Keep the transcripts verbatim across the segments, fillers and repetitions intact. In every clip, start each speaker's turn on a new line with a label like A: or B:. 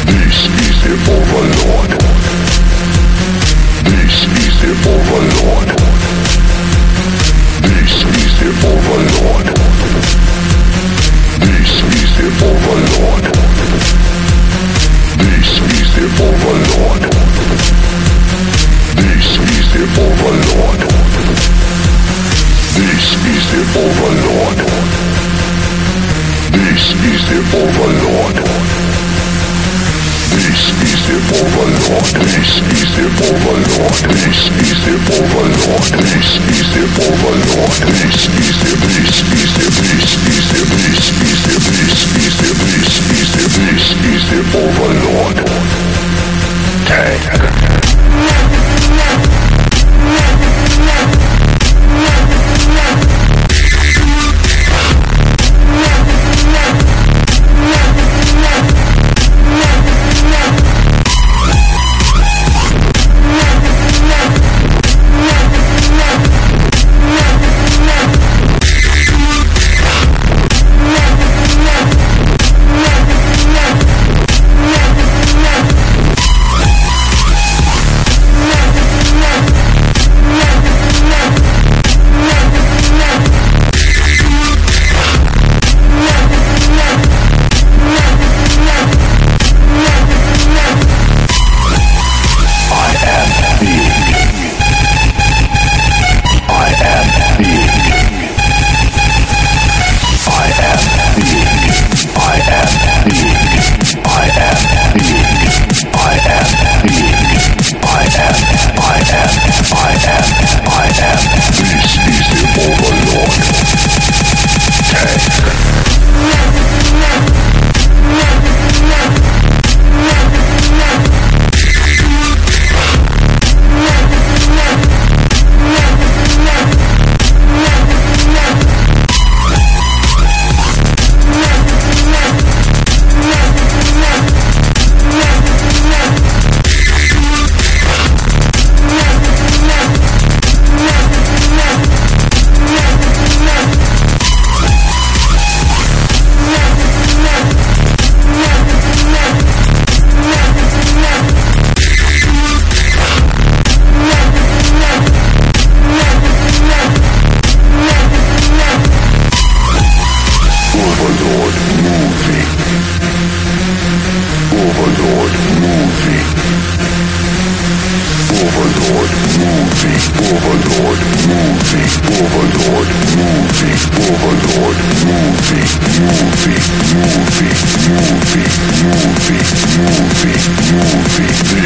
A: This is the Overlord. This is the Overlord. This is the Overlord. This is the Overlord. This is the Overlord. This is the Overlord. This is the Overlord. This is the Overlord. This is the Overlord. This is the Overlord. This is the Overlord. This is the Overlord. This is the this is the this is the this is the this is the this is the this is the Overlord. Tank.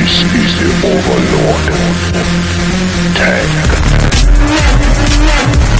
A: Overlord. Tank.